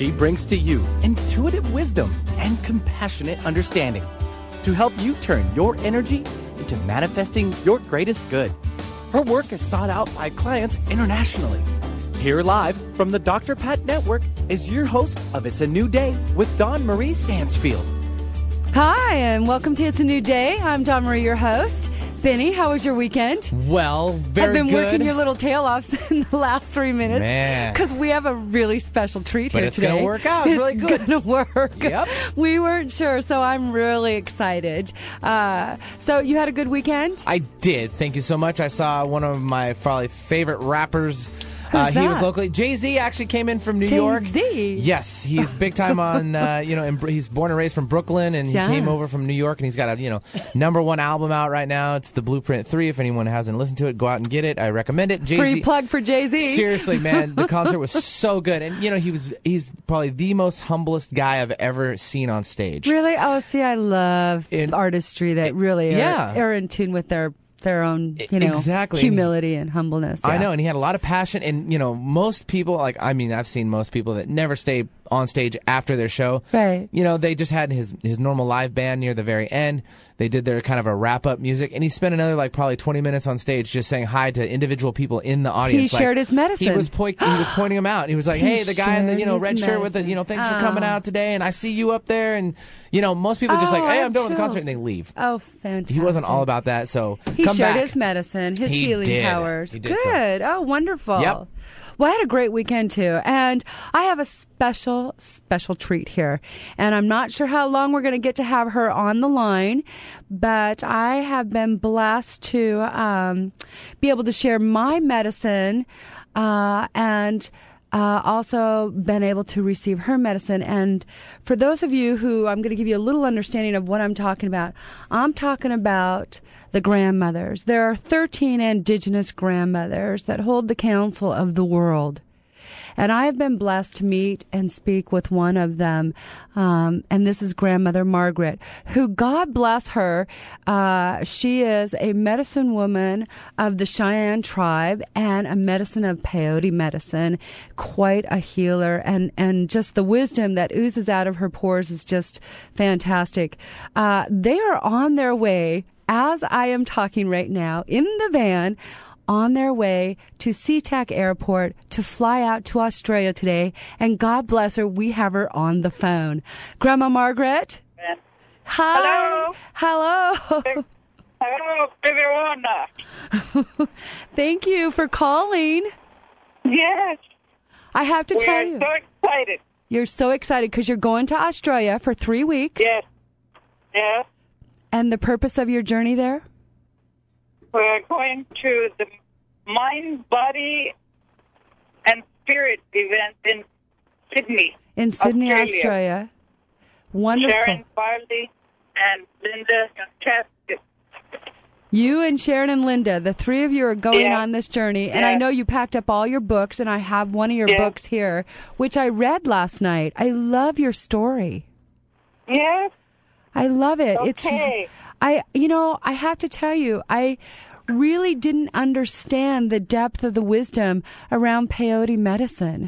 She brings to you intuitive wisdom and compassionate understanding to help you turn your energy into manifesting your greatest good. Her work is sought out by clients internationally. Here live from the Dr. Pat Network is your host of It's a New Day with Dawn Marie Stansfield. Hi, and welcome to It's a New Day. I'm Dawn Marie, your host. Benny, how was your weekend? Well, very good. I've been working your little tail off in the last 3 minutes. Man. Because we have a really special treat here today. But it's going to work out. It's really good. It's going to work. Yep. We weren't sure, so I'm really excited. So you had a good weekend? I did. Thank you so much. I saw one of my probably favorite rappers. Who's he that? was locally. Jay-Z actually came in from New York. Jay-Z? Yes, he's big time on, he's born and raised from Brooklyn, and he came over from New York, and he's got a, #1 album out right now. It's The Blueprint 3. If anyone hasn't listened to it, go out and get it. I recommend it. Jay-Z, free plug for Jay-Z. Seriously, man, the concert was so good. And, he's probably the most humblest guy I've ever seen on stage. Really? Oh, see, I love artistry that really are in tune with their own, exactly. humility and humbleness. Yeah. I know, and he had a lot of passion. And, most people, I've seen most people that never stay on stage after their show. Right. They just had his normal live band near the very end. They did their kind of a wrap-up music, and he spent another, probably 20 minutes on stage just saying hi to individual people in the audience. He shared his medicine. He was pointing them out. He was like, hey, the guy in the, red shirt with the, thanks for coming out today, and I see you up there. And, most people just hey, I'm done with the concert, and they leave. Oh, fantastic. He wasn't all about that, so he come shared back. his medicine, his healing powers. He did. Good. Oh, wonderful. Yep. Well, I had a great weekend, too, and I have a special treat here, and I'm not sure how long we're going to get to have her on the line, but I have been blessed to be able to share my medicine and also been able to receive her medicine. And for those of you who, I'm going to give you a little understanding of what I'm talking about. I'm talking about the grandmothers. There are 13 indigenous grandmothers that hold the counsel of the world. And I have been blessed to meet and speak with one of them. And this is Grandmother Margaret, who, God bless her, she is a medicine woman of the Cheyenne tribe and a medicine of peyote medicine, quite a healer. And just the wisdom that oozes out of her pores is just fantastic. They are on their way, as I am talking right now, in the van, on their way to SeaTac Airport to fly out to Australia today. And God bless her, we have her on the phone. Grandma Margaret? Yeah. Hi. Hello. Hello. Hello, everyone. Thank you for calling. Yes. I have to tell We're you. so excited. You're so excited because you're going to Australia for 3 weeks. Yes. Yes. And the purpose of your journey there? We're going to the Mind, Body, and Spirit event in Sydney. In Sydney, Australia. Wonderful. Sharon Farley and Linda Chapman. You and Sharon and Linda, the three of you are going on this journey. And I Yeah. know you packed up all your books, and I have one of your books here, which I read last night. I love your story. Yes. I love it. Okay. I have to tell you, I really didn't understand the depth of the wisdom around peyote medicine.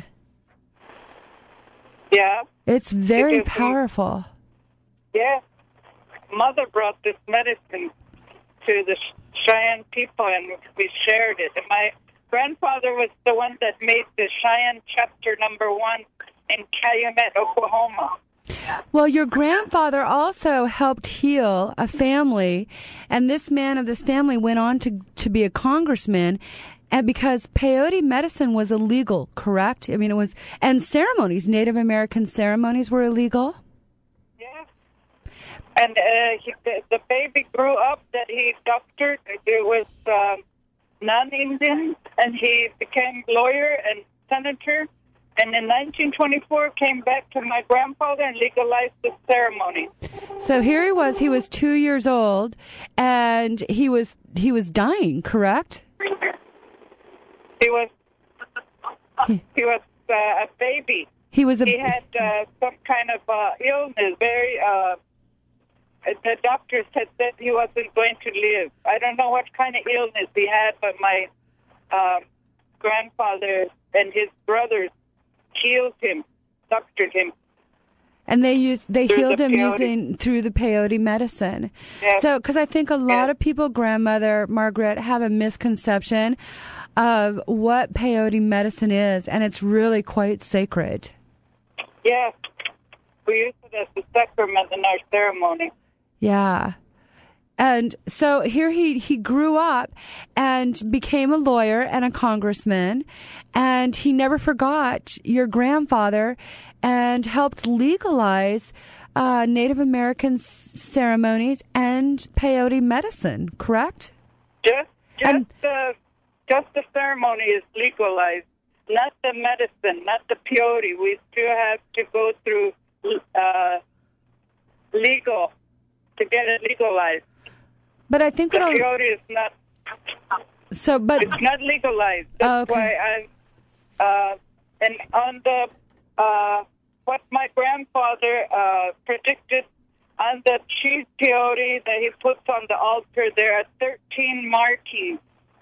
Yeah. It's very Because powerful. Yes. Mother brought this medicine to the Cheyenne people, and we shared it. And my grandfather was the one that made the Cheyenne chapter #1 in Calumet, Oklahoma. Well, your grandfather also helped heal a family, and this man of this family went on to be a congressman, and because peyote medicine was illegal, correct? I mean, it was, and ceremonies, Native American ceremonies were illegal. Yes. And the baby grew up that he doctored. It was non-Indian, and he became lawyer and senator. And in 1924, came back to my grandfather and legalized the ceremony. So here he was 2 years old, and he was dying, correct? He was a baby. He had some kind of illness. The doctors had said he wasn't going to live. I don't know what kind of illness he had, but my grandfather and his brothers healed him. doctored him. And they healed him peyote. through the peyote medicine. Yes. So, because I think a lot of people, Grandmother Margaret, have a misconception of what peyote medicine is, and it's really quite sacred. Yes. We use it as a sacrament in our ceremony. Yeah. And so here he grew up and became a lawyer and a congressman, and he never forgot your grandfather and helped legalize Native American ceremonies and peyote medicine, correct? Just the ceremony is legalized, not the medicine, not the peyote. We still have to go through legal to get it legalized. But I think the peyote is not. So, but it's not legalized. That's why and on the what my grandfather predicted on the cheese peyote that he puts on the altar, there are 13 markings.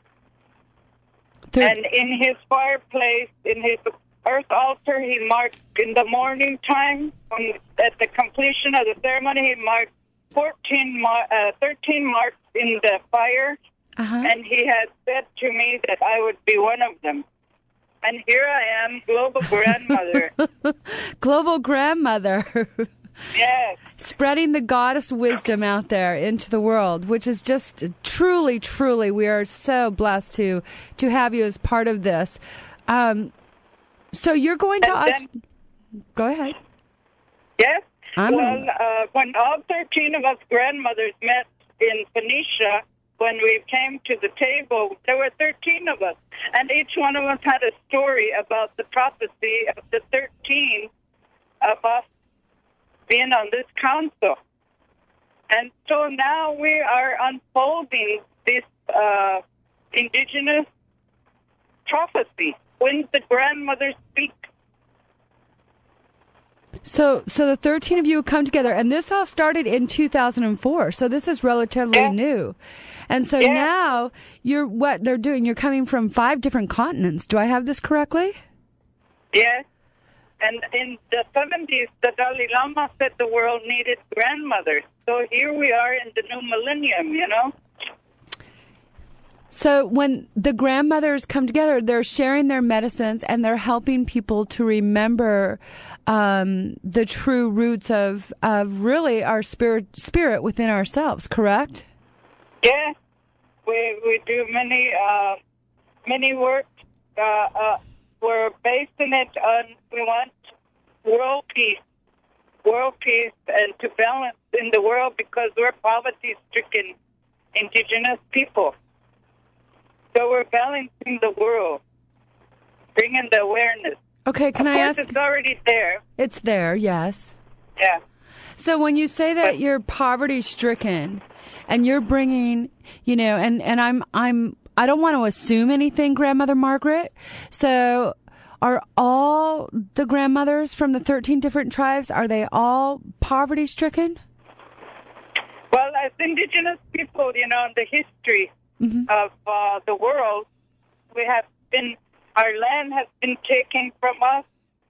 And in his fireplace, in his earth altar, he marked in the morning time, at the completion of the ceremony, he marked 13 marks in the fire, and he had said to me that I would be one of them. And here I am, global grandmother. Global grandmother. Yes. Spreading the goddess wisdom out there into the world, which is just truly, truly, we are so blessed to have you as part of this. So you're going to go ahead. Yes. When all 13 of us grandmothers met in Phoenicia, when we came to the table, there were 13 of us, and each one of us had a story about the prophecy of the 13 of us being on this council. And so now we are unfolding this indigenous prophecy when the grandmothers speak. So the 13 of you come together, and this all started in 2004, so this is relatively new. And so now what they're doing, you're coming from 5 different continents. Do I have this correctly? Yes. And in the 70s, the Dalai Lama said the world needed grandmothers. So here we are in the new millennium, you know? So when the grandmothers come together, they're sharing their medicines and they're helping people to remember the true roots of really our spirit within ourselves, correct? Yeah. We do many work. We're basing it on, we want world peace, and to balance in the world because we're poverty-stricken indigenous people. So we're balancing the world, bringing the awareness. Okay, can I ask? It's already there. It's there, yes. Yeah. So when you say that you're poverty-stricken, and you're bringing, and I don't want to assume anything, Grandmother Margaret. So are all the grandmothers from the 13 different tribes, are they all poverty-stricken? Well, as indigenous people, in the history of the world, our land has been taken from us,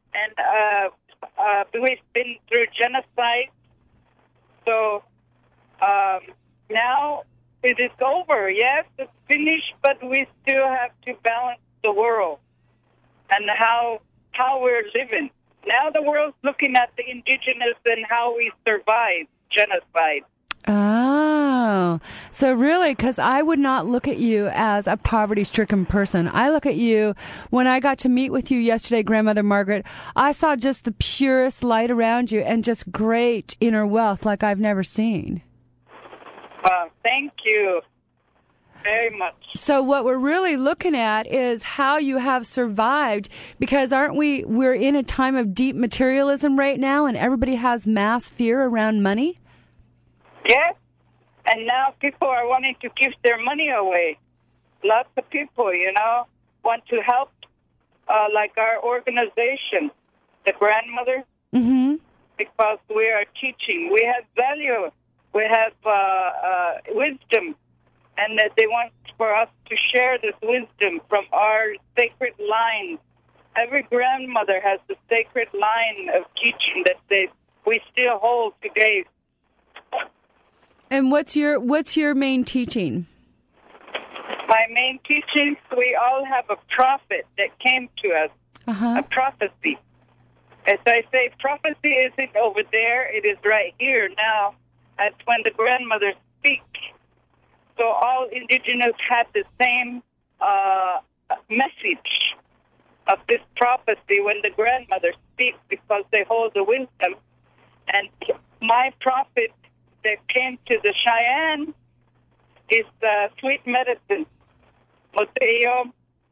and we've been through genocide. So now it is over. Yes, it's finished, but we still have to balance the world and how we're living. Now the world's looking at the indigenous and how we survive genocide. Oh, so really, because I would not look at you as a poverty-stricken person. I look at you, when I got to meet with you yesterday, Grandmother Margaret, I saw just the purest light around you and just great inner wealth like I've never seen. Thank you very much. So what we're really looking at is how you have survived, because we're in a time of deep materialism right now, and everybody has mass fear around money? Yes, and now people are wanting to give their money away. Lots of people, want to help, like our organization, the grandmothers, because we are teaching. We have value. We have wisdom, and that they want for us to share this wisdom from our sacred lines every grandmother has the sacred line of teaching that we still hold today. And what's your main teaching? My main teaching, we all have a prophet that came to us, a prophecy. As I say, prophecy isn't over there, it is right here now. That's when the grandmothers speak. So all indigenous had the same message of this prophecy when the grandmothers speak, because they hold the wisdom. And my prophet that came to the Cheyenne is sweet medicine. Mateo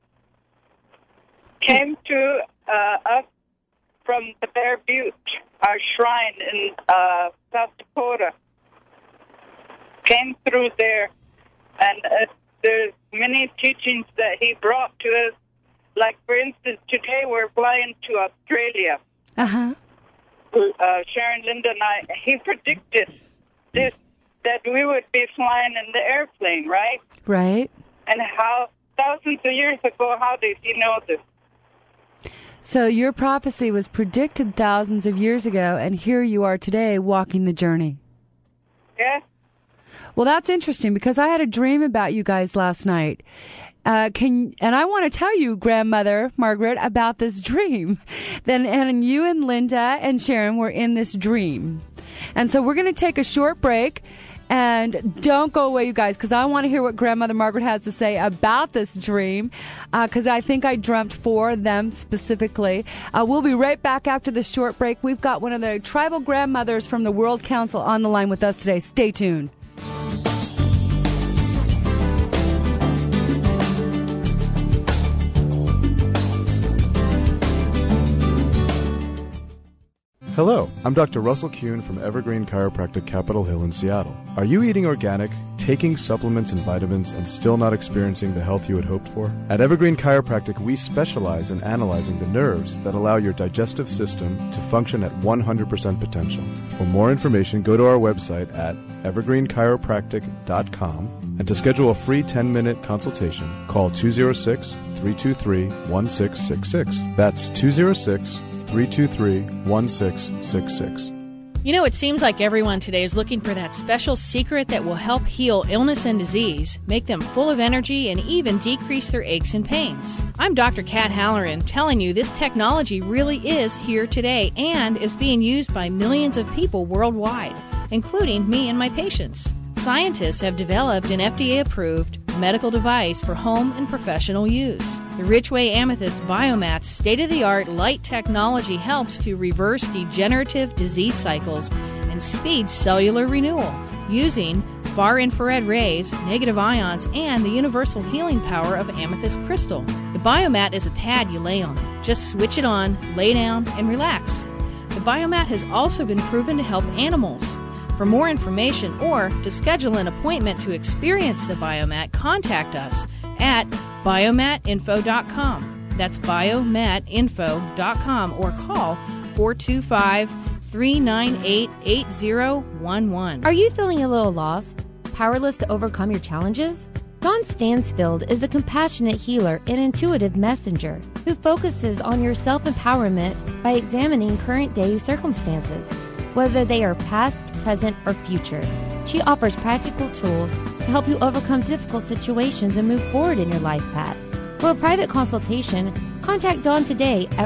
came to us from the Bear Butte, our shrine in South Dakota. Came through there, and there's many teachings that he brought to us. Like, for instance, today we're flying to Australia. Sharon, Linda, and I, he predicted this, that we would be flying in the airplane, right? Right. And how, thousands of years ago, how did he know this? So your prophecy was predicted thousands of years ago, and here you are today walking the journey. Yes. Well, that's interesting, because I had a dream about you guys last night. And I want to tell you, Grandmother Margaret, about this dream. And you and Linda and Sharon were in this dream. And so we're going to take a short break. And don't go away, you guys, because I want to hear what Grandmother Margaret has to say about this dream, because I think I dreamt for them specifically. We'll be right back after this short break. We've got one of the tribal grandmothers from the World Council on the line with us today. Stay tuned. Hello, I'm Dr. Russell Kuhn from Evergreen Chiropractic Capitol Hill in Seattle. Are you eating organic, taking supplements and vitamins, and still not experiencing the health you had hoped for? At Evergreen Chiropractic, we specialize in analyzing the nerves that allow your digestive system to function at 100% potential. For more information, go to our website at evergreenchiropractic.com, and to schedule a free 10-minute consultation, call 206-323-1666. That's 206-323-1666. You know, it seems like everyone today is looking for that special secret that will help heal illness and disease, make them full of energy, and even decrease their aches and pains. I'm Dr. Kat Halloran, telling you this technology really is here today and is being used by millions of people worldwide, including me and my patients. Scientists have developed an FDA-approved medical device for home and professional use. The Richway Amethyst Biomat's state-of-the-art light technology helps to reverse degenerative disease cycles and speed cellular renewal using far-infrared rays, negative ions, and the universal healing power of amethyst crystal. The Biomat is a pad you lay on. Just switch it on, lay down, and relax. The Biomat has also been proven to help animals. For more information or to schedule an appointment to experience the Biomat, contact us at biomatinfo.com. That's biomatinfo.com, or call 425-398-8011. Are you feeling a little lost? Powerless to overcome your challenges? Dawn Stansfield is a compassionate healer and intuitive messenger who focuses on your self-empowerment by examining current day circumstances, whether they are past, present, or future. She offers practical tools to help you overcome difficult situations and move forward in your life path. For a private consultation, contact Dawn today at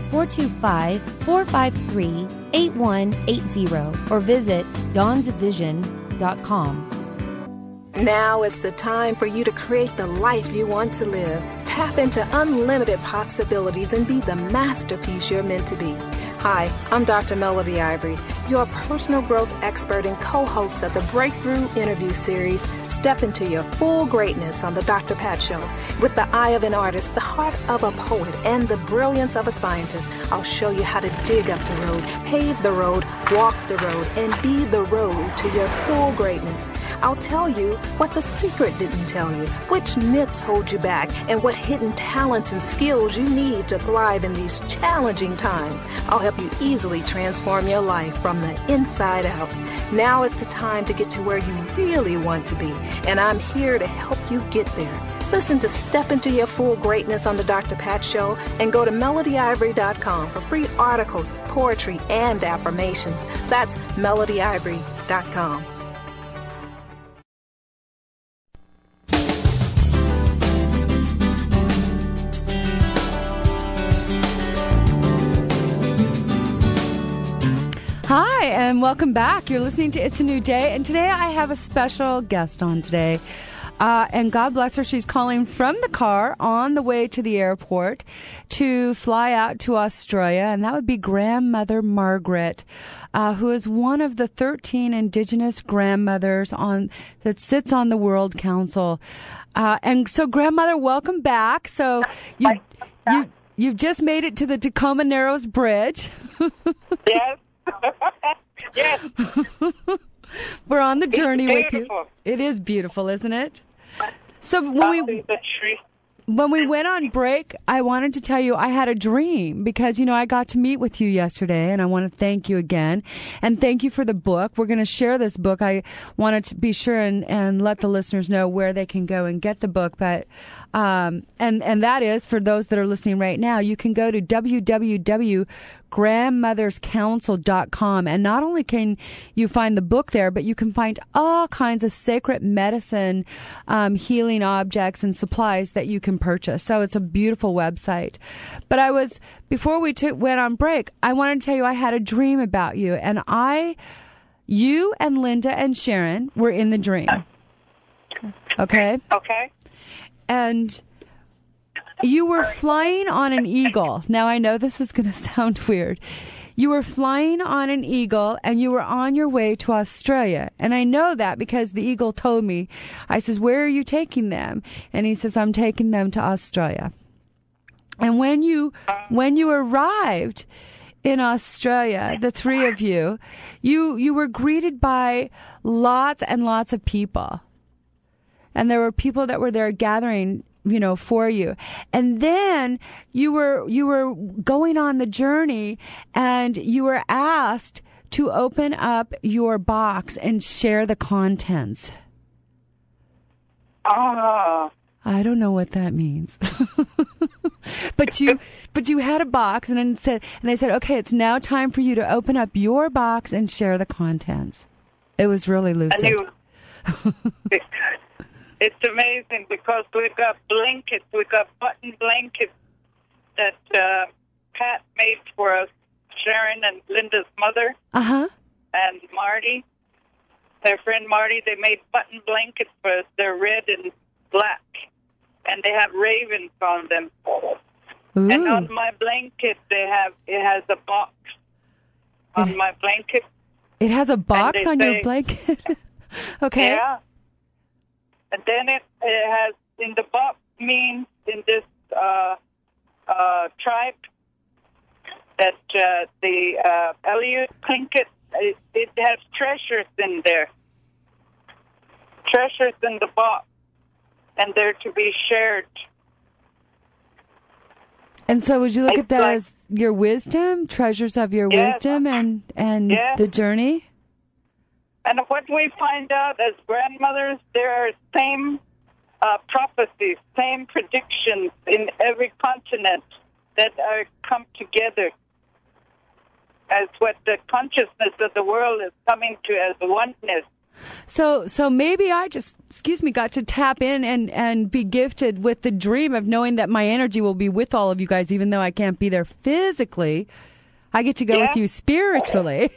425-453-8180 or visit dawnsvision.com. Now is the time for you to create the life you want to live. Tap into unlimited possibilities and be the masterpiece you're meant to be. Hi, I'm Dr. Melody Ivory, your personal growth expert and co-host of the Breakthrough Interview Series, Step Into Your Full Greatness on the Dr. Pat Show. With the eye of an artist, the heart of a poet, and the brilliance of a scientist, I'll show you how to dig up the road, pave the road, walk the road, and be the road to your full greatness. I'll tell you what the secret didn't tell you, which myths hold you back, and what hidden talents and skills you need to thrive in these challenging times. I'll help you easily transform your life from the inside out. Now is the time to get to where you really want to be, and I'm here to help you get there. Listen to Step Into Your Full Greatness on The Dr. Pat Show and go to melodyivory.com for free articles, poetry, and affirmations. That's melodyivory.com. Hi, and welcome back. You're listening to It's a New Day, and today I have a special guest on today. And God bless her, she's calling from the car on the way to the airport to fly out to Australia, and that would be Grandmother Margaret, who is one of the 13 Indigenous grandmothers that sits on the World Council. And so, Grandmother, welcome back. So you've just made it to the Tacoma Narrows Bridge. Yes. Yes. We're on the journey with you. Beautiful. It is beautiful, isn't it? So when we went on break, I wanted to tell you I had a dream because, I got to meet with you yesterday, and I want to thank you again. And thank you for the book. We're going to share this book. I wanted to be sure and let the listeners know where they can go and get the book. But and that is, for those that are listening right now, you can go to www.grandmotherscouncil.com, and not only can you find the book there, but you can find all kinds of sacred medicine, healing objects and supplies that you can purchase. So it's a beautiful website. But before we went on break, I wanted to tell you I had a dream about you, and you and Linda and Sharon were in the dream. Okay? Okay. And you were flying on an eagle. Now, I know this is going to sound weird. You were flying on an eagle, and you were on your way to Australia. And I know that because the eagle told me. I says, where are you taking them? And he says, I'm taking them to Australia. And when you arrived in Australia, the three of you were greeted by lots and lots of people. And there were people that were there gathering, for you. And then you were going on the journey, and you were asked to open up your box and share the contents. Oh. I don't know what that means. But you had a box, and they said, okay, it's now time for you to open up your box and share the contents. It was really lucid. It's amazing because we've got blankets, button blankets that Pat made for us, Sharon and Linda's mother, and Marty, their friend Marty. They made button blankets for us. They're red and black, and they have ravens on them. Ooh. And on my blanket, it has a box on my blanket. It has a box on your blanket? Okay. Yeah. And then it has, in the box means in this tribe that the Aleut Tlingit, it has treasures in there. Treasures in the box, and they're to be shared. And so would you look at that as your wisdom, treasures of your wisdom and the journey? And what we find out as grandmothers, there are same prophecies, same predictions in every continent that are come together as what the consciousness of the world is coming to as oneness. So maybe I just, got to tap in and be gifted with the dream of knowing that my energy will be with all of you guys, even though I can't be there physically. I get to go with you spiritually.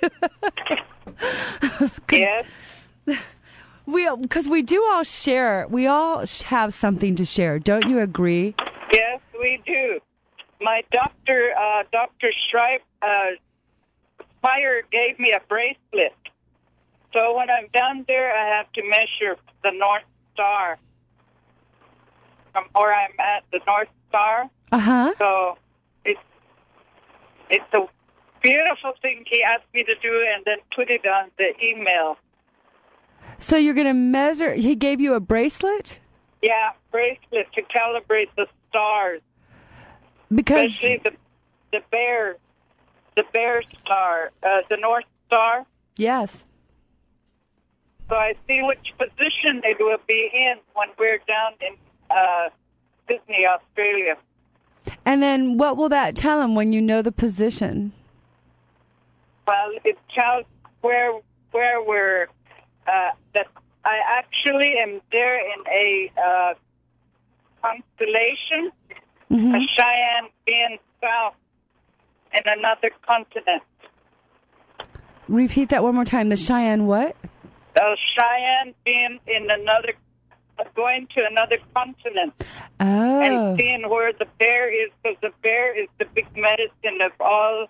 Yes. Because we do all share. We all have something to share. Don't you agree? Yes, we do. My doctor, Dr. Schreib, Spire gave me a bracelet. So when I'm down there, I have to measure the North Star from where I'm at, the North Star. So it's a beautiful thing he asked me to do, and then put it on the email. So you're going to measure. He gave you a bracelet? Yeah, bracelet to calibrate the stars. Because especially the bear star, the North Star. Yes. So I see which position it will be in when we're down Sydney, Australia. And then what will that tell him when you know the position? Well, it tells where we're, that I actually am there in a constellation, a Cheyenne being south in another continent. Repeat that one more time. The Cheyenne what? Cheyenne being in another, going to another continent. Oh. And seeing where the bear is, because the bear is the big medicine of all,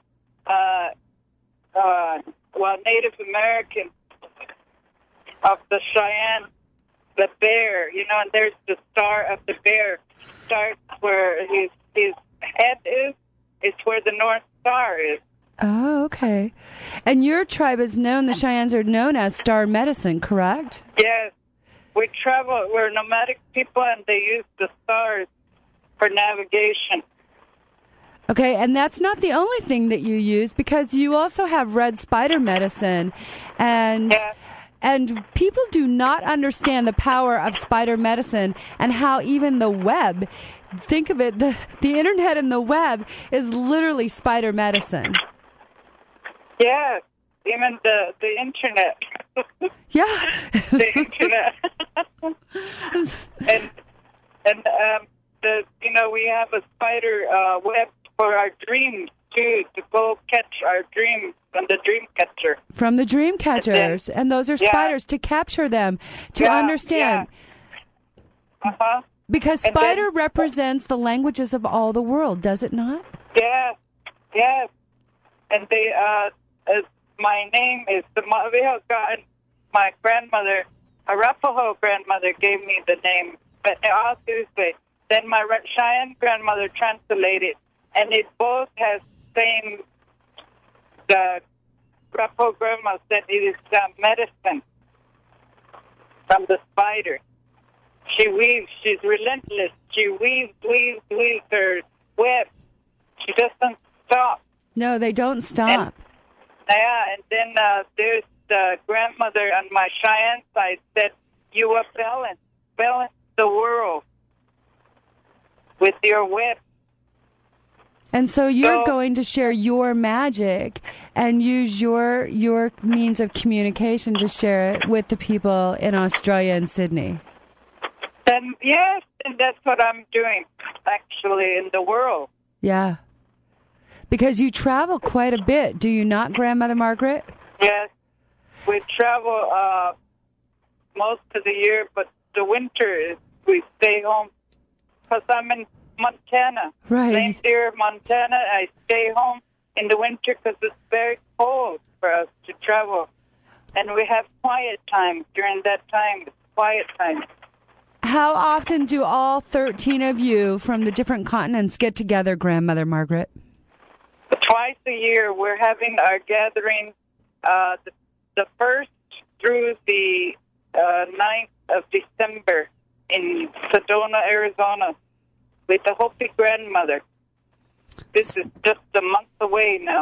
Native Americans of the Cheyenne, the bear, and there's the star of the bear. Starts where his head is where the North Star is. Oh, okay. And your tribe is known, the Cheyennes are known as star medicine, correct? Yes. We travel, we're nomadic people, and they use the stars for navigation. Okay, and that's not the only thing that you use, because you also have red spider medicine, and people do not understand the power of spider medicine and how even the web, think of it, the internet and the web is literally spider medicine. Yes, even the internet. Yeah. The internet. and we have a spider web for our dreams too, to go catch our dreams from the dream catcher. From the dream catchers, and those are spiders to capture them, to understand. Yeah. Uh-huh. Because spider represents the languages of all the world, does it not? Yes, yes. And they, my name is my grandmother, Arapaho grandmother, gave me the name, but all Tuesday. Then my Cheyenne grandmother translated, and it both has same. The Arapaho grandma said it is medicine from the spider. She weaves. She's relentless. She weaves her web. She doesn't stop. No, they don't stop. And then there's the grandmother on my Cheyenne side said, "You are balance the world with your web." And so you're going to share your magic and use your means of communication to share it with the people in Australia and Sydney. And yes, and that's what I'm doing, actually, in the world. Yeah. Because you travel quite a bit, do you not, Grandmother Margaret? Yes. We travel most of the year, but the winter we stay home. Because I'm in Montana. Right. St. Cyr, Montana. I stay home in the winter because it's very cold for us to travel. And we have quiet time during that time. It's quiet time. How often do all 13 of you from the different continents get together, Grandmother Margaret? Twice a year, we're having our gathering, the 1st through the 9th of December in Sedona, Arizona, with the Hopi grandmother. This is just a month away now.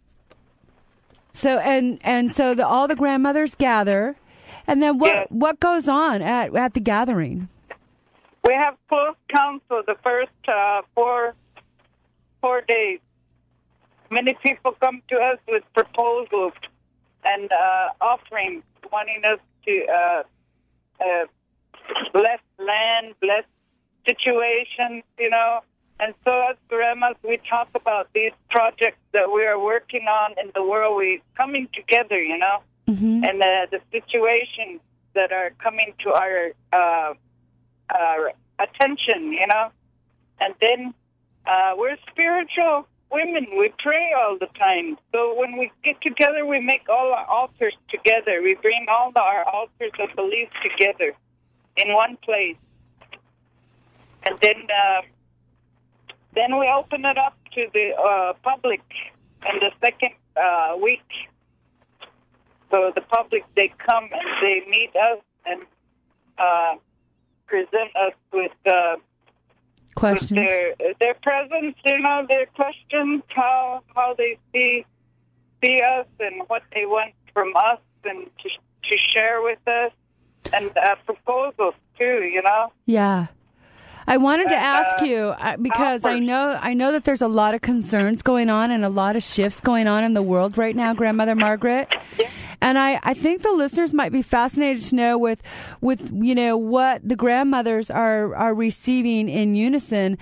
So so all the grandmothers gather, and then what goes on at the gathering? We have close council the first 4 days. Many people come to us with proposals and offerings, wanting us to bless land, bless situations, And so as grandmas, we talk about these projects that we are working on in the world. We're coming together, Mm-hmm. and the situations that are coming to our attention, And then we're spiritual women. We pray all the time. So when we get together, we make all our altars together. We bring all our altars of belief together in one place. And then we open it up to the public in the second week. So the public, they come and they meet us and present us with questions. With their presence, their questions, how they see us and what they want from us and to share with us, and proposals too, Yeah. I wanted to ask you because I know that there's a lot of concerns going on and a lot of shifts going on in the world right now, Grandmother Margaret. Yes. And I think the listeners might be fascinated to know with what the grandmothers are receiving in unison.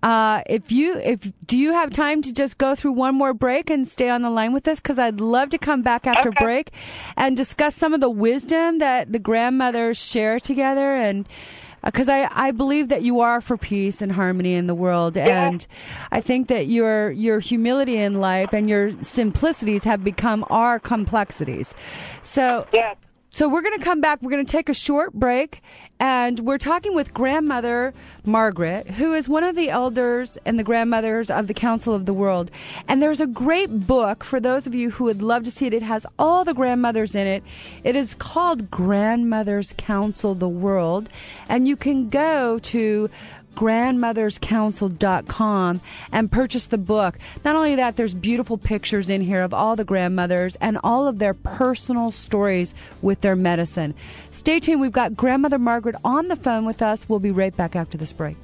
Do you have time to just go through one more break and stay on the line with us? Because I'd love to come back after break and discuss some of the wisdom that the grandmothers share together, and because I believe that you are for peace and harmony in the world, and I think that your humility in life and your simplicities have become our complexities. So we're going to come back. We're going to take a short break, and we're talking with Grandmother Margaret, who is one of the elders and the grandmothers of the Council of the World. And there's a great book for those of you who would love to see it. It has all the grandmothers in it. It is called Grandmothers Council the World, and you can go to grandmotherscouncil.com and purchase the book. Not only that, there's beautiful pictures in here of all the grandmothers and all of their personal stories with their medicine. Stay tuned. We've got Grandmother Margaret on the phone with us. We'll be right back after this break.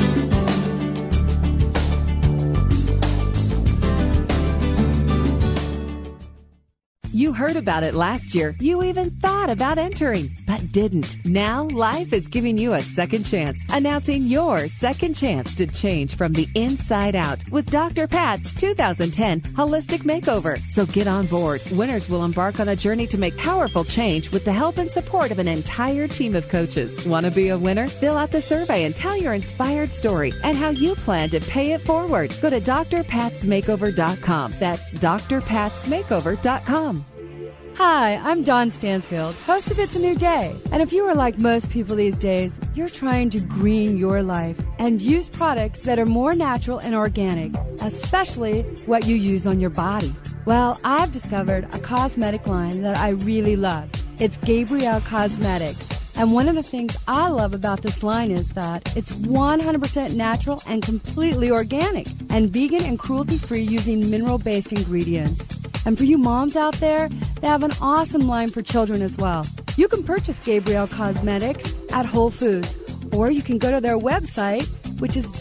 You heard about it last year. You even thought about entering, but didn't. Now, life is giving you a second chance. Announcing your second chance to change from the inside out with Dr. Pat's 2010 Holistic Makeover. So get on board. Winners will embark on a journey to make powerful change with the help and support of an entire team of coaches. Want to be a winner? Fill out the survey and tell your inspired story and how you plan to pay it forward. Go to drpatsmakeover.com. That's drpatsmakeover.com. Hi, I'm Dawn Stansfield, host of It's a New Day. And if you are like most people these days, you're trying to green your life and use products that are more natural and organic, especially what you use on your body. Well, I've discovered a cosmetic line that I really love. It's Gabrielle Cosmetics. And one of the things I love about this line is that it's 100% natural and completely organic and vegan and cruelty-free using mineral-based ingredients. And for you moms out there, they have an awesome line for children as well. You can purchase Gabrielle Cosmetics at Whole Foods, or you can go to their website, which is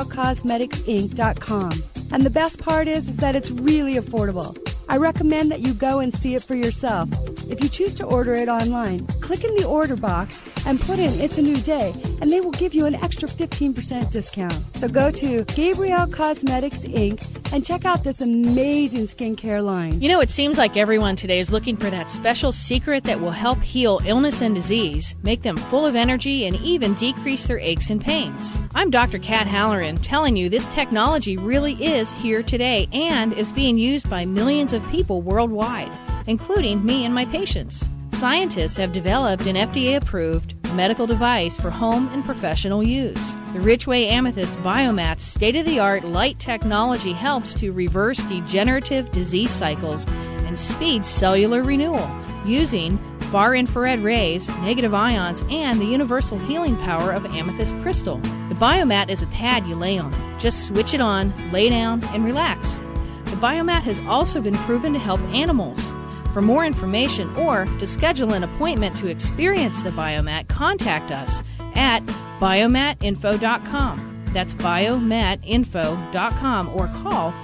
GabrielleCosmeticsInc.com. And the best part is that it's really affordable. I recommend that you go and see it for yourself. If you choose to order it online, click in the order box and put in It's a New Day, and they will give you an extra 15% discount. So go to Gabrielle Cosmetics Inc. and check out this amazing skincare line. You know, it seems like everyone today is looking for that special secret that will help heal illness and disease, make them full of energy, and even decrease their aches and pains. I'm Dr. Kat Halloran, telling you this technology really is here today and is being used by millions of people worldwide, including me and my patients. Scientists have developed an FDA-approved medical device for home and professional use. The Richway Amethyst Biomat's state-of-the-art light technology helps to reverse degenerative disease cycles and speed cellular renewal using far-infrared rays, negative ions, and the universal healing power of amethyst crystal. The Biomat is a pad you lay on. Just switch it on, lay down, and relax. The Biomat has also been proven to help animals. For more information or to schedule an appointment to experience the Biomat, contact us at biomatinfo.com. That's biomatinfo.com, or call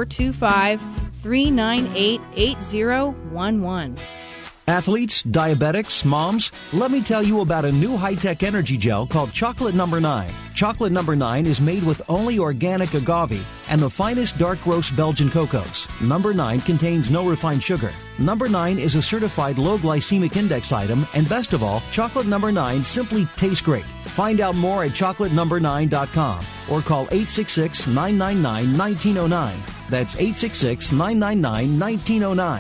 425-398-8011. Athletes, diabetics, moms, let me tell you about a new high-tech energy gel called Chocolate No. 9. Chocolate No. 9 is made with only organic agave and the finest dark roast Belgian cocos. No. 9 contains no refined sugar. No. 9 is a certified low glycemic index item, and best of all, Chocolate No. 9 simply tastes great. Find out more at chocolatenumber9.com or call 866-999-1909. That's 866-999-1909.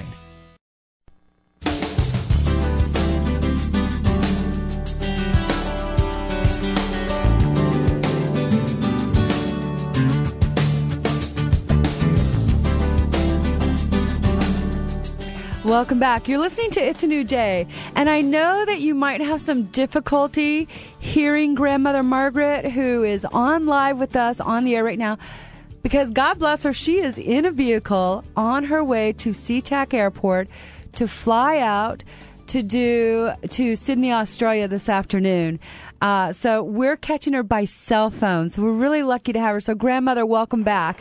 Welcome back. You're listening to It's a New Day, and I know that you might have some difficulty hearing Grandmother Margaret, who is on live with us on the air right now, because God bless her, she is in a vehicle on her way to SeaTac Airport to fly out to Sydney, Australia this afternoon. So we're catching her by cell phone. So we're really lucky to have her. So grandmother, welcome back.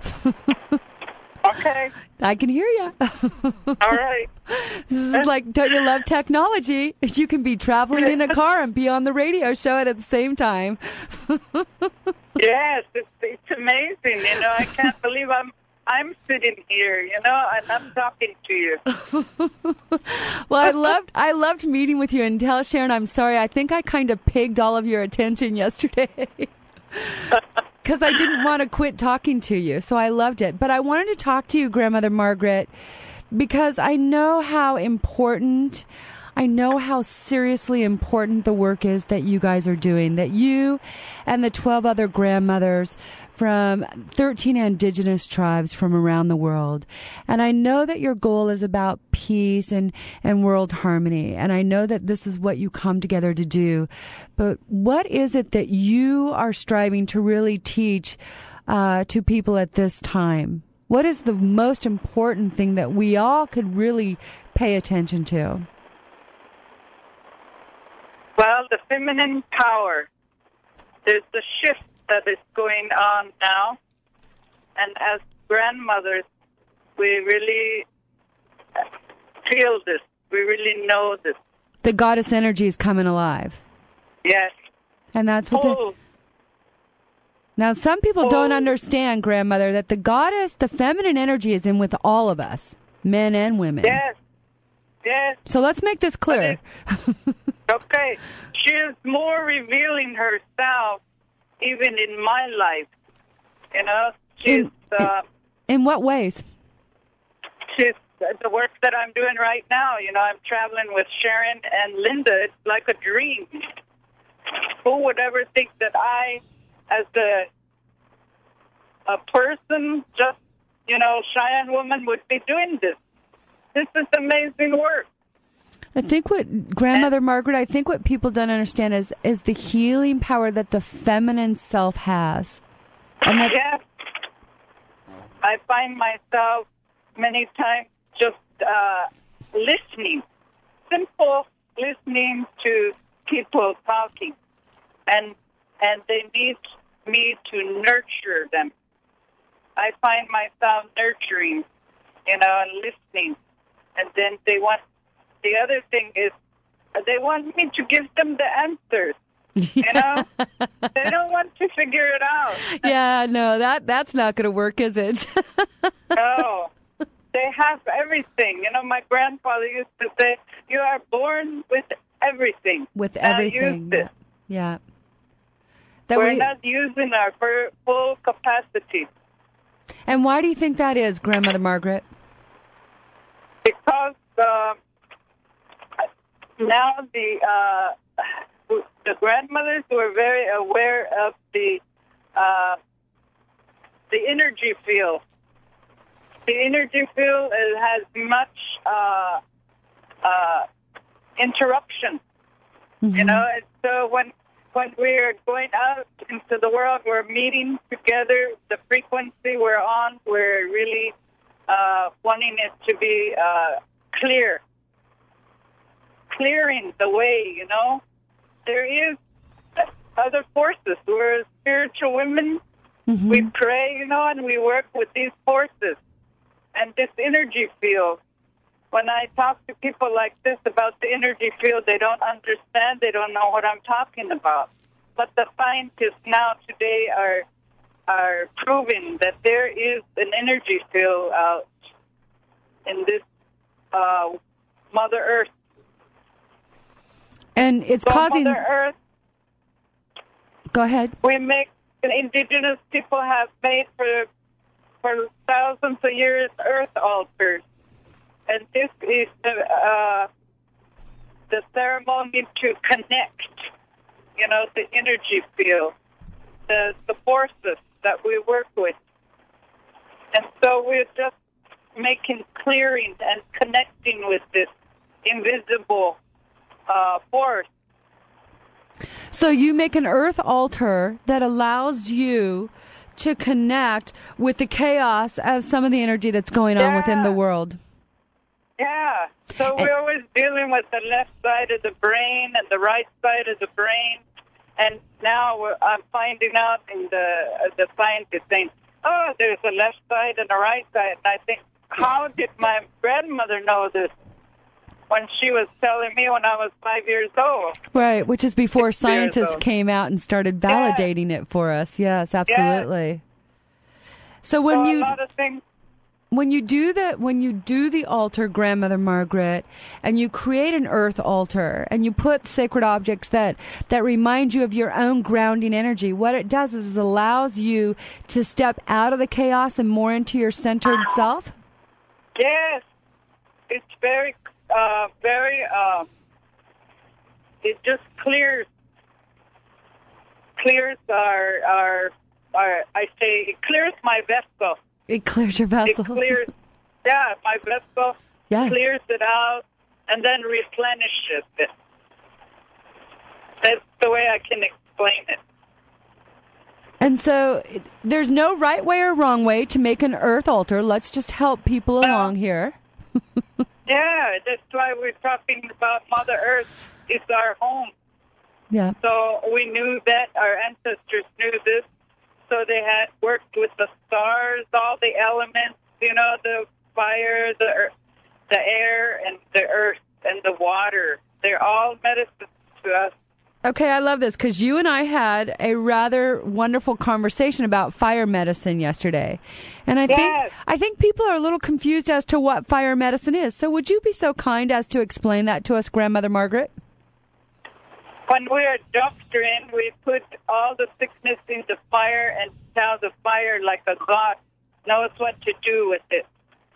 Okay. I can hear you. All right. This is like, don't you love technology? You can be traveling in a car and be on the radio show at the same time. Yes, it's amazing. You know, I can't believe I'm sitting here, you know, and I'm talking to you. Well, I loved meeting with you, and tell Sharon I'm sorry. I think I kind of pigged all of your attention yesterday. Because I didn't want to quit talking to you, so I loved it. But I wanted to talk to you, Grandmother Margaret, because I know how seriously important the work is that you guys are doing, that you and the 12 other grandmothers from 13 indigenous tribes from around the world. And I know that your goal is about peace and world harmony. And I know that this is what you come together to do. But what is it that you are striving to really teach to people at this time? What is the most important thing that we all could really pay attention to? Well, the feminine power. There's a shift that is going on now. And as grandmothers, we really feel this. We really know this. The goddess energy is coming alive. Yes. And that's what Now, some people don't understand, grandmother, that the feminine energy is in with all of us, men and women. Yes. Yes. So let's make this clear. Okay. She is more revealing herself even in my life. You know, she's... in what ways? She's the work that I'm doing right now. You know, I'm traveling with Sharon and Linda. It's like a dream. Who would ever think that I, as a person, just, you know, Cheyenne woman, would be doing this? This is amazing work. I think what Grandmother Margaret, I think what people don't understand is the healing power that the feminine self has. And that yes. I find myself many times just listening, simple listening to people talking, and they need me to nurture them. I find myself nurturing, you know, and listening, and then they want. The other thing is, they want me to give them the answers. You know, they don't want to figure it out. Yeah, no, that's not going to work, is it? No, they have everything. You know, my grandfather used to say, "You are born with everything." With everything, yeah. We're not using our full capacity. And why do you think that is, Grandmother Margaret? Because now the grandmothers were very aware of the energy field. The energy field has much interruption. Mm-hmm. You know, and so when we're going out into the world, we're meeting together. The frequency we're on, we're really wanting it to be clearing the way, you know. There is other forces. We're spiritual women. Mm-hmm. We pray, you know, and we work with these forces. And this energy field, when I talk to people like this about the energy field, they don't understand. They don't know what I'm talking about. But the scientists now today are proving that there is an energy field out in this Mother Earth. And it's causing... Mother Earth... Go ahead. Indigenous people have made for thousands of years earth altars. And this is the ceremony to connect, you know, the energy field, the forces that we work with. And so we're just clearing and connecting with this invisible force. So you make an earth altar that allows you to connect with the chaos of some of the energy that's going on within the world. Yeah, So we're always dealing with the left side of the brain and the right side of the brain. And now I'm finding out in the scientists saying, oh, there's a left side and a right side. And I think, how did my grandmother know this when she was telling me when I was 5 years old? Right, which is before scientists came out and started validating it for us. Yes, absolutely. So when a lot of things. When you do the altar, Grandmother Margaret, and you create an earth altar and you put sacred objects that remind you of your own grounding energy, what it does is it allows you to step out of the chaos and more into your centered self? Yes. It's very, it just clears our it clears my vessel. It clears your vessel. It clears, my vessel clears it out and then replenishes it. That's the way I can explain it. And so there's no right way or wrong way to make an earth altar. Let's just help people along here. Yeah, that's why we're talking about Mother Earth. It's our home. Yeah. So we knew that. Our ancestors knew this. So they had worked with the stars, all the elements, the fire, the air, and the earth, and the water. They're all medicine to us. Okay, I love this because you and I had a rather wonderful conversation about fire medicine yesterday. And I think people are a little confused as to what fire medicine is. So would you be so kind as to explain that to us, Grandmother Margaret? When we're doctoring, we put all the sickness in the fire and tell the fire like a god knows what to do with it.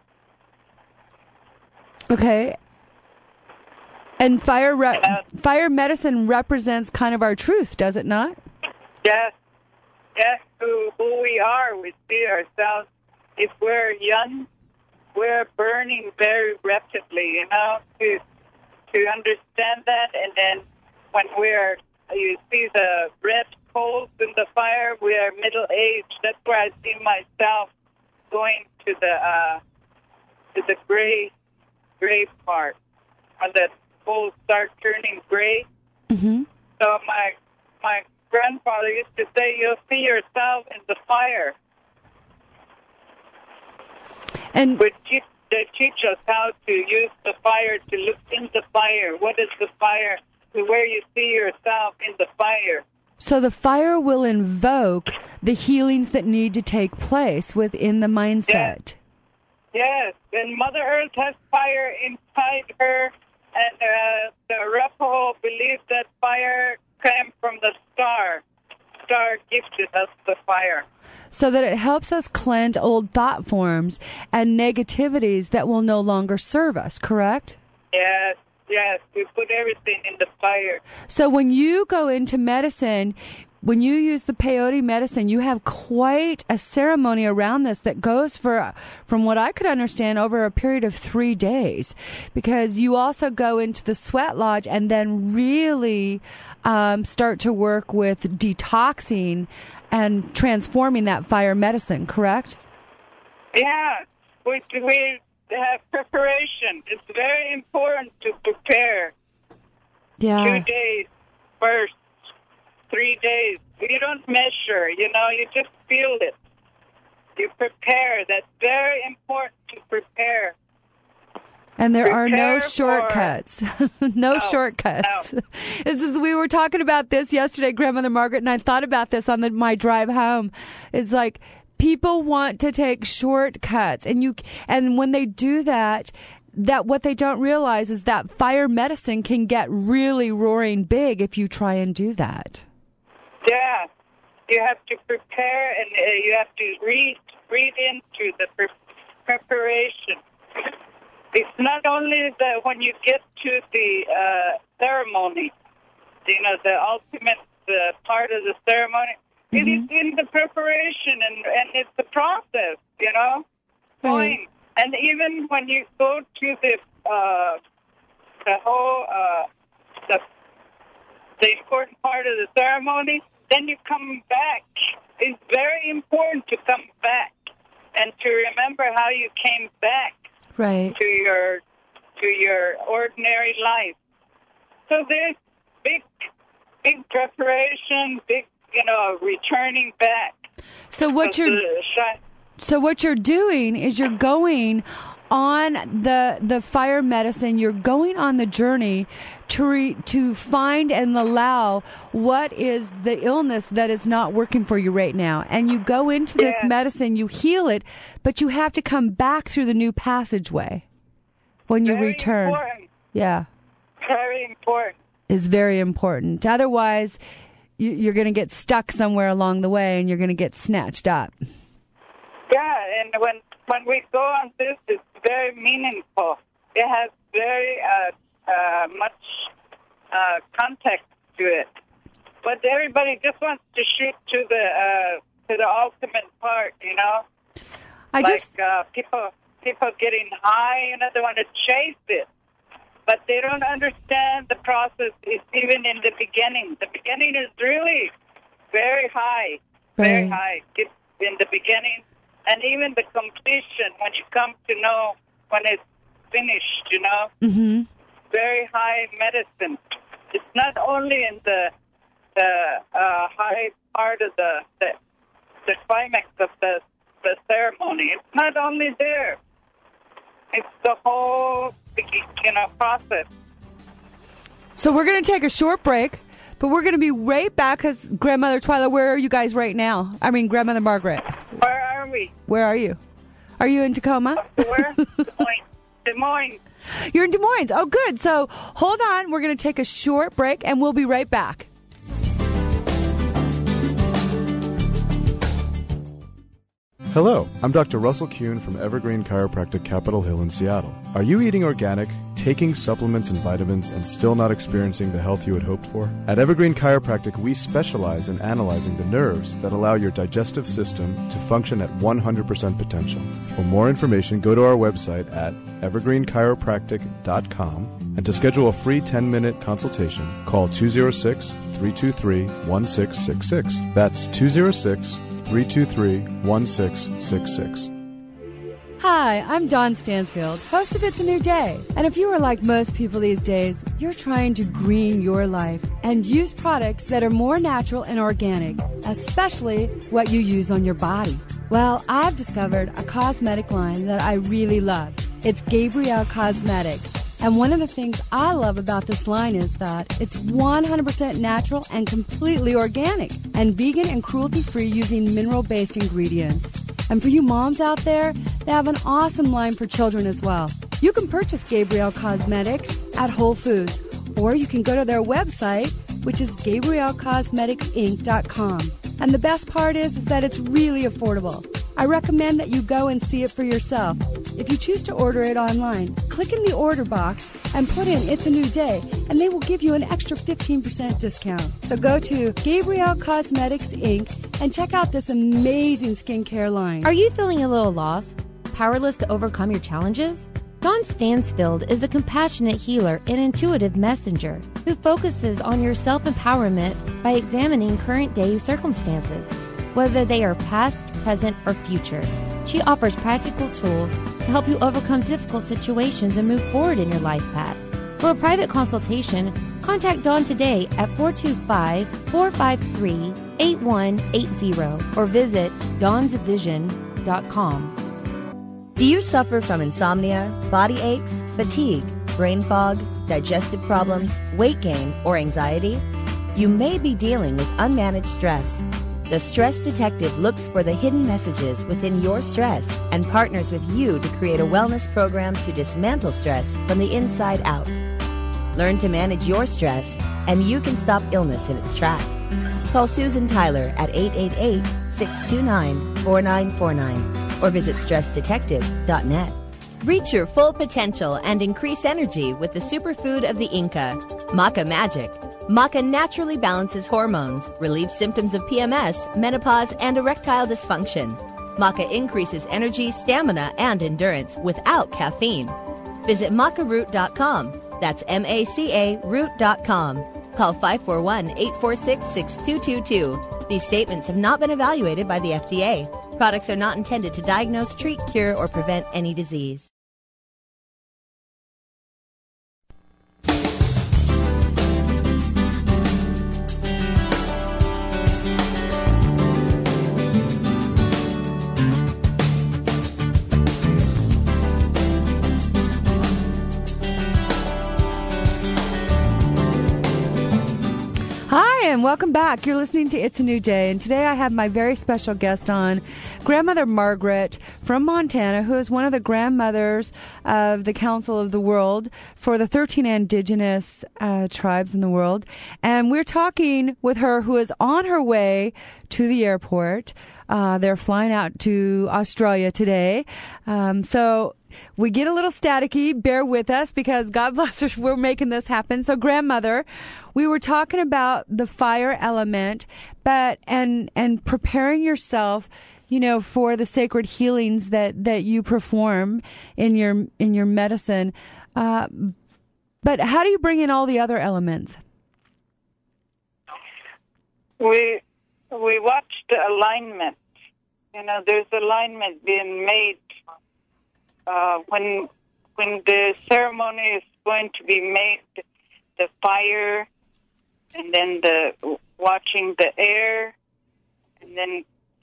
Okay. And fire medicine represents kind of our truth, does it not? Yes. Yes, who we are. We see ourselves. If we're young, we're burning very rapidly, to understand that. And then when you see the red coals in the fire, we are middle-aged. That's where I see myself going to the gray part, when the coals start turning gray. Mm-hmm. So my grandfather used to say, you'll see yourself in the fire. And they teach us how to use the fire, to look in the fire. What is the fire? To where you see yourself in the fire. So the fire will invoke the healings that need to take place within the mindset. Yes. And Mother Earth has fire inside her, and the Arapaho believes that fire came from the star. Star gifted us the fire. So that it helps us cleanse old thought forms and negativities that will no longer serve us, correct? Yes. Yes, we put everything in the fire. So when you go into medicine, when you use the peyote medicine, you have quite a ceremony around this that goes for, from what I could understand, over a period of 3 days. Because you also go into the sweat lodge and then really start to work with detoxing and transforming that fire medicine, correct? Yeah, we have preparation. It's very important to prepare. Yeah. 2 days first, 3 days. You don't measure, you just feel it. You prepare. That's very important to prepare. And there are no shortcuts. No shortcuts. No. We were talking about this yesterday, Grandmother Margaret, and I thought about this on my drive home. It's like, people want to take shortcuts, and when they do that what they don't realize is that fire medicine can get really roaring big if you try and do that. Yeah, you have to prepare, and you have to read into the preparation. It's not only that when you get to the ceremony, the ultimate part of the ceremony. It is in the preparation, and it's the process, going. And even when you go to the whole the important part of the ceremony, then you come back. It's very important to come back and to remember how you came back right to to your ordinary life. So there's big preparation, returning back. So what you're doing is you're going on the fire medicine. You're going on the journey to find and allow what is the illness that is not working for you right now. And you go into this medicine, you heal it, but you have to come back through the new passageway when you return. Important. Yeah. Very important. Is very important. Otherwise, you're going to get stuck somewhere along the way and you're going to get snatched up. Yeah, and when we go on this, it's very meaningful. It has very much context to it. But everybody just wants to shoot to the ultimate part, people getting high, they want to chase it. But they don't understand the process. It's even in the beginning. The beginning is really very high, very high. It's in the beginning. And even the completion, when you come to know when it's finished, Mm-hmm. Very high medicine. It's not only in the high part of the climax of the ceremony. It's not only there. It's the whole, process. So we're going to take a short break, but we're going to be right back because Grandmother Twyla, where are you guys right now? I mean, Grandmother Margaret. Where are we? Where are you? Are you in Tacoma? Where? Des Moines. You're in Des Moines. Oh, good. So hold on. We're going to take a short break, and we'll be right back. Hello, I'm Dr. Russell Kuhn from Evergreen Chiropractic Capitol Hill in Seattle. Are you eating organic, taking supplements and vitamins, and still not experiencing the health you had hoped for? At Evergreen Chiropractic, we specialize in analyzing the nerves that allow your digestive system to function at 100% potential. For more information, go to our website at evergreenchiropractic.com, and to schedule a free 10-minute consultation, call 206-323-1666. That's 206-323-1666. Hi, I'm Dawn Stansfield, host of It's a New Day. And if you are like most people these days, you're trying to green your life and use products that are more natural and organic, especially what you use on your body. Well, I've discovered a cosmetic line that I really love. It's Gabrielle Cosmetics. And one of the things I love about this line is that it's 100% natural and completely organic and vegan and cruelty-free using mineral-based ingredients. And for you moms out there, they have an awesome line for children as well. You can purchase Gabrielle Cosmetics at Whole Foods, or you can go to their website, which is GabrielleCosmeticsInc.com. And the best part is that it's really affordable. I recommend that you go and see it for yourself. If you choose to order it online, click in the order box and put in It's a New Day, and they will give you an extra 15% discount. So go to Gabrielle Cosmetics Inc. and check out this amazing skincare line. Are you feeling a little lost? Powerless to overcome your challenges? Dawn Stansfield is a compassionate healer and intuitive messenger who focuses on your self-empowerment by examining current day circumstances, whether they are past, present, or future. She offers practical tools to help you overcome difficult situations and move forward in your life path. For a private consultation, contact Dawn today at 425-453-8180 or visit dawnsvision.com. Do you suffer from insomnia, body aches, fatigue, brain fog, digestive problems, weight gain, or anxiety? You may be dealing with unmanaged stress. The Stress Detective looks for the hidden messages within your stress and partners with you to create a wellness program to dismantle stress from the inside out. Learn to manage your stress, and you can stop illness in its tracks. Call Susan Tyler at 888-629-4949 or visit stressdetective.net. Reach your full potential and increase energy with the superfood of the Inca, Maca Magic. Maca naturally balances hormones, relieves symptoms of PMS, menopause, and erectile dysfunction. Maca increases energy, stamina, and endurance without caffeine. Visit macaroot.com. That's MACA root.com. Call 541-846-6222. These statements have not been evaluated by the FDA. Products are not intended to diagnose, treat, cure, or prevent any disease. Hi, and welcome back. You're listening to It's a New Day, and today I have my very special guest on, Grandmother Margaret from Montana, who is one of the grandmothers of the Council of the World for the 13 indigenous tribes in the world. And we're talking with her, who is on her way to the airport. They're flying out to Australia today. So we get a little staticky. Bear with us because God bless us, we're making this happen. So, Grandmother, we were talking about the fire element, but and preparing yourself, you know, for the sacred healings that you perform in your medicine. But how do you bring in all the other elements? We watch the alignment. You know, there's alignment being made when the ceremony is going to be made. The fire, and then the watching the air, and then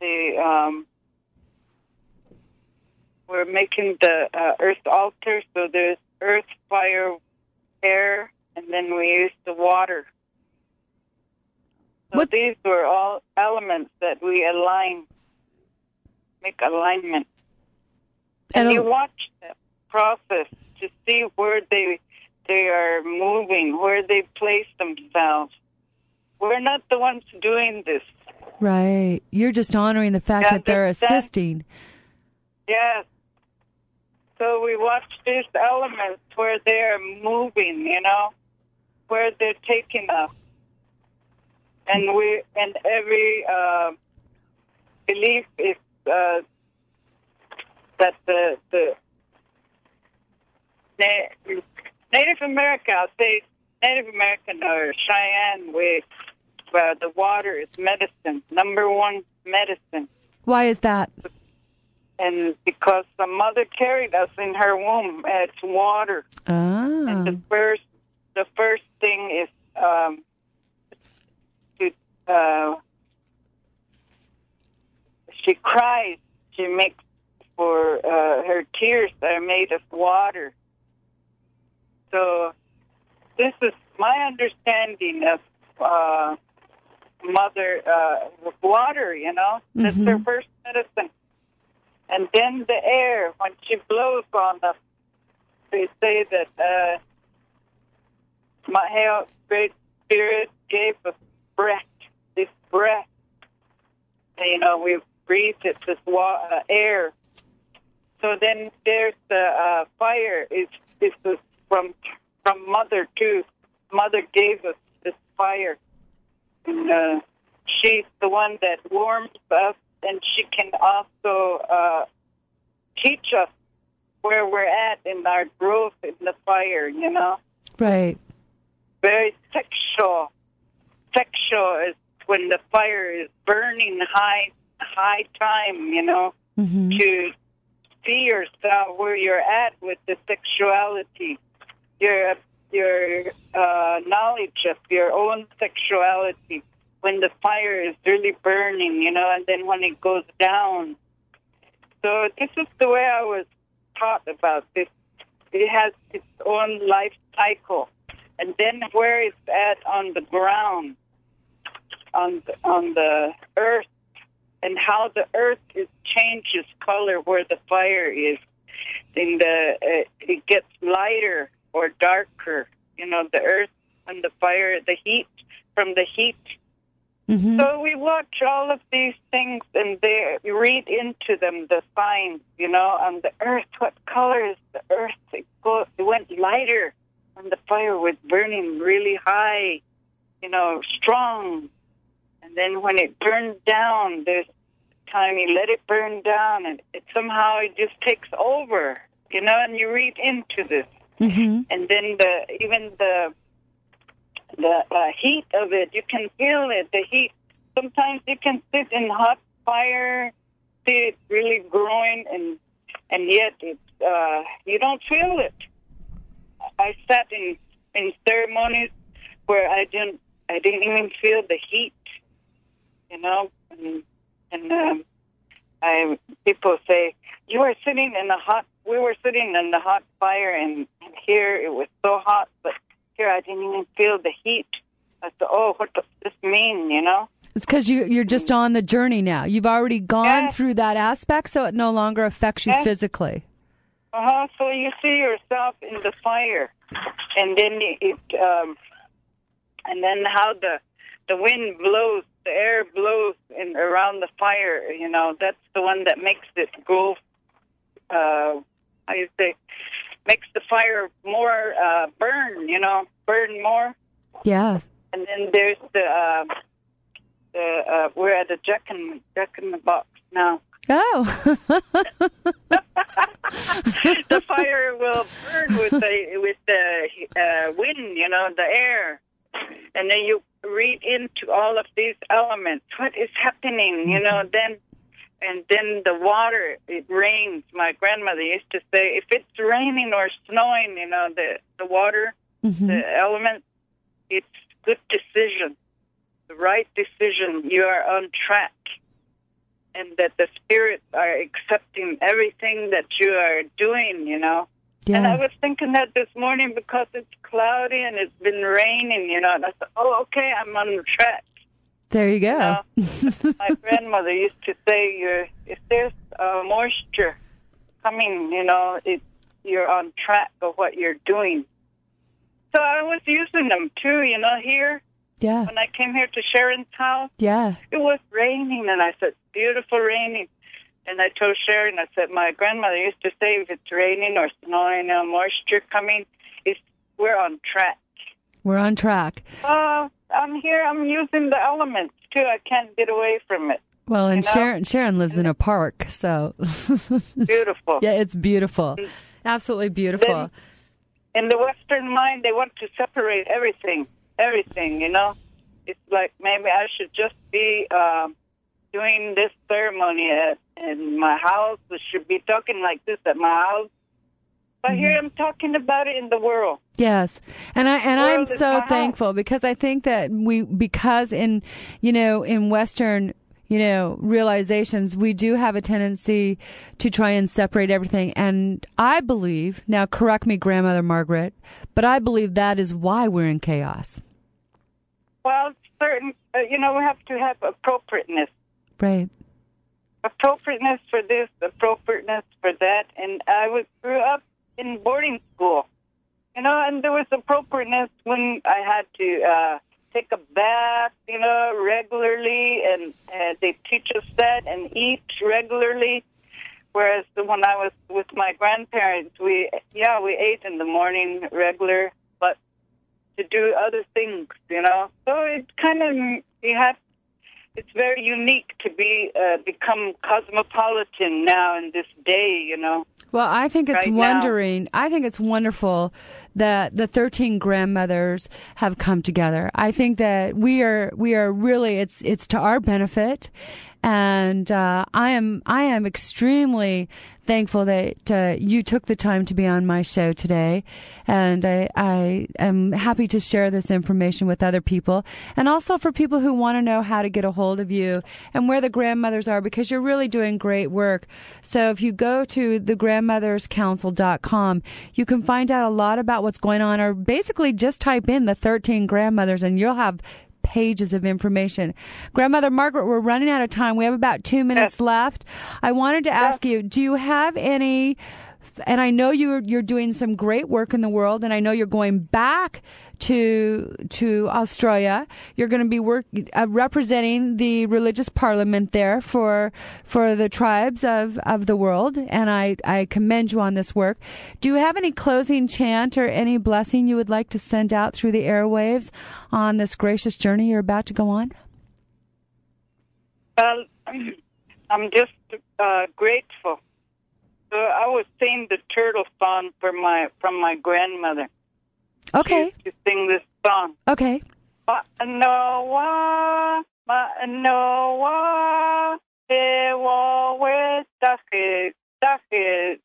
we're making the earth altar. So there's earth, fire, air, and then we use the water. So these were all elements that we make alignment. And you watch the process to see where they are moving, where they place themselves. We're not the ones doing this. Right. You're just honoring the fact that they're assisting. Yes. So we watch these elements where they're moving, you know, where they're taking us. And every belief is that the Native American, I'll say Native American or Cheyenne, the water is medicine, number one medicine. Why is that? And because the mother carried us in her womb, it's water. Ah. And the first thing is she cries. She makes her tears are made of water. So this is my understanding of mother water. You know, that's her first medicine. And then the air, when she blows on us, they say that my Great Spirit gave us breath. This breath, you know, we breathe it, this air. So then there's the fire. It's from Mother too. Mother gave us this fire, and she's the one that warms us, and she can also teach us where we're at in our growth in the fire. You know, right? Very sexual. Sexual is when the fire is burning high time, you know, to see yourself where you're at with the sexuality, your knowledge of your own sexuality, when the fire is really burning, you know, and then when it goes down. So this is the way I was taught about this. It has its own life cycle. And then where it's at on the ground, on the earth, and how the earth changes color where the fire is. Then it gets lighter or darker. You know, the earth and the fire, the heat from the heat. So we watch all of these things and we read into them the signs. You know, on the earth, what color is the earth? It went lighter, and the fire was burning really high. You know, strong. And then when it burns down, there's time you let it burn down, and it somehow it just takes over, you know. And you read into this, and then even the heat of it, you can feel it. The heat. Sometimes you can sit in hot fire, see it really growing, and yet it's you don't feel it. I sat in ceremonies where I didn't even feel the heat. You know, and people say, we were sitting in the hot fire, and here it was so hot, but here I didn't even feel the heat I said, oh, what does this mean, you know? It's because you're just on the journey now. You've already gone through that aspect, so it no longer affects you physically. So you see yourself in the fire, and then and then how the wind blows, the air blows around the fire. You know, that's the one that makes it go. How you say? Makes the fire more burn. You know, burn more. Yeah. And then there's we're at the Jack in the Box now. Oh. The fire will burn with the wind, you know, the air, and then you read into all of these elements. What is happening, you know? Then the water. It rains. My grandmother used to say, if it's raining or snowing, you know, the water, the elements, it's good decision, the right decision. You are on track. And that the spirits are accepting everything that you are doing, you know. Yeah. And I was thinking that this morning because it's cloudy and it's been raining, you know. And I said, oh, okay, I'm on the track. There you go. You know? My grandmother used to say, if there's moisture coming, you know, you're on track of what you're doing. So I was using them, too, you know, here. Yeah. When I came here to Sharon's house, yeah, it was raining, and I said, beautiful raining. And I told Sharon, I said, my grandmother used to say, if it's raining or snowing or moisture coming, we're on track. We're on track. I'm here. I'm using the elements, too. I can't get away from it. Well, and Sharon lives in a park, so. Beautiful. Yeah, it's beautiful. Absolutely beautiful. Then, in the Western mind, they want to separate everything, you know. It's like maybe I should just be doing this ceremony in my house. We should be talking like this at my house. But here I'm talking about it in the world. Yes, and I'm so thankful because I think that because in Western realizations, we do have a tendency to try and separate everything. And I believe, now correct me, Grandmother Margaret, but I believe that is why we're in chaos. Well, certain, we have to have appropriateness. Right. Appropriateness for this, appropriateness for that. And I grew up in boarding school, and there was appropriateness when I had to take a bath, regularly, and they teach us that, and eat regularly. Whereas when I was with my grandparents, we ate in the morning regular, but to do other things, So it's kind of it's very unique to become cosmopolitan now in this day, Well, I think it's I think it's wonderful that the 13 grandmothers have come together. I think that we are really it's to our benefit, and I am extremely thankful that you took the time to be on my show today, and I am happy to share this information with other people, and also for people who want to know how to get a hold of you and where the grandmothers are, because you're really doing great work. So if you go to thegrandmotherscouncil.com, you can find out a lot about what's going on, or basically just type in the 13 grandmothers and you'll have pages of information. Grandmother Margaret, we're running out of time. We have about 2 minutes left. I wanted to ask you, do you have any, and I know you're doing some great work in the world, and I know you're going back to Australia. You're going to be representing the religious parliament there for the tribes of the world, and I commend you on this work. Do you have any closing chant or any blessing you would like to send out through the airwaves on this gracious journey you're about to go on? Well, I'm just grateful. So I was singing the turtle song from my grandmother. Okay. She used to sing this song. Okay. Ma'anoa, ma'anoa, ewa we tahe,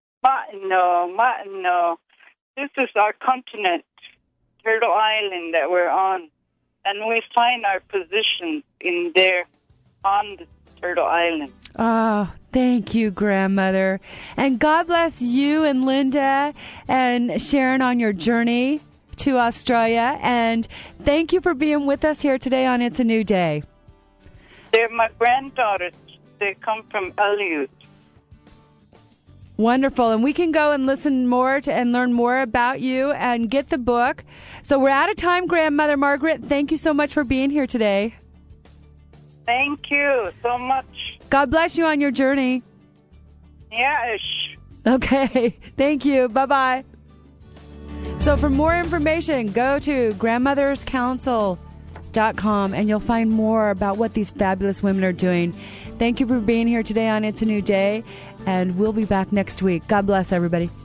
ma'ano. This is our continent, Turtle Island, that we're on. And we find our position in there on the Turtle Island. Oh, thank you, Grandmother. And God bless you and Linda and Sharon on your journey to Australia. And thank you for being with us here today on It's a New Day. They're my granddaughters. They come from Aleut. Wonderful. And we can go and listen more and learn more about you and get the book. So we're out of time, Grandmother Margaret. Thank you so much for being here today. Thank you so much. God bless you on your journey. Yes. Okay. Thank you. Bye-bye. So for more information, go to grandmotherscouncil.com and you'll find more about what these fabulous women are doing. Thank you for being here today on It's a New Day, and we'll be back next week. God bless everybody.